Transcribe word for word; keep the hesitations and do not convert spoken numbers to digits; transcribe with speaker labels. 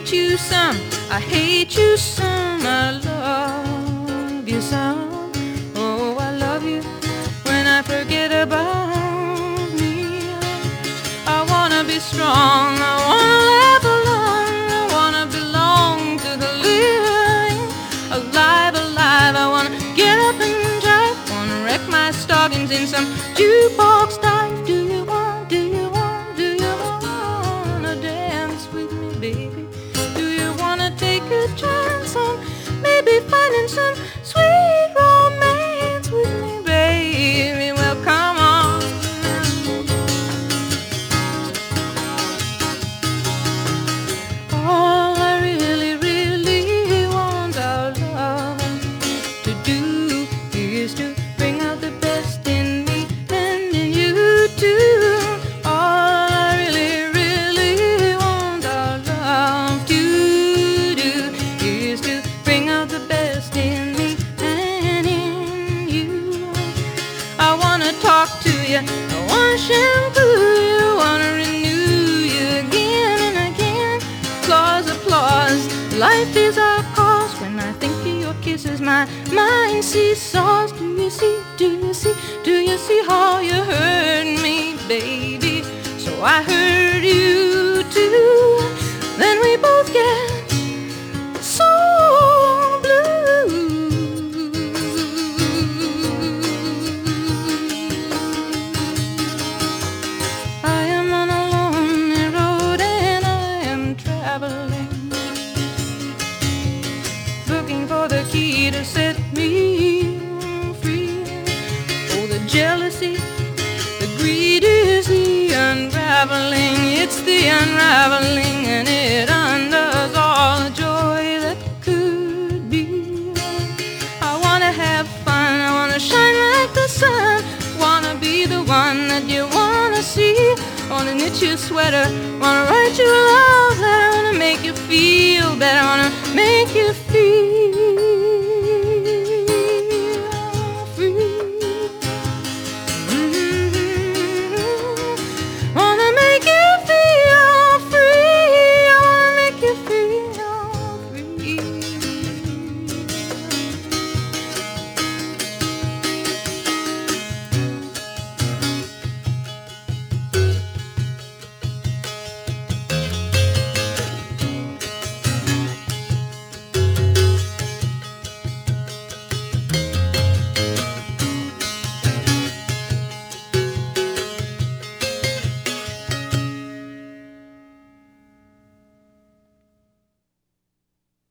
Speaker 1: hate you some, I hate you some, I love you some. Oh, I love you when I forget about me. I wanna be strong, I wanna laugh along, I wanna belong to the living. Alive, alive, I wanna get up and drive, wanna wreck my stockings in some jukebox dive. Do you want, do you want, do you wanna dance with me, baby? Do you wanna take a chance on maybe finding some sweet romance with me, baby? Well, come on. All I really, really want our love to do is to bring out the best in me and in you too. All I really, really want our love to do is to bring out the best in me and in you. I wanna talk to you, I wanna shampoo you, wanna renew you again and again. Applause, applause, life is our cause. When I think of your kisses, my mind seesaws. Do you see, do you see, do you see how you hurt me, baby? So I hurt you too. Then we both get so blue. I am on a lonely road and I am traveling, looking for the key to set me free. Oh, the jealousy, the greed is the unraveling. It's the unraveling, and it undoes all the joy that could be. I wanna have fun, I wanna shine like the sun, wanna be the one that you wanna see. Wanna knit you a sweater, wanna write you a love letter, wanna make you feel better, wanna make you feel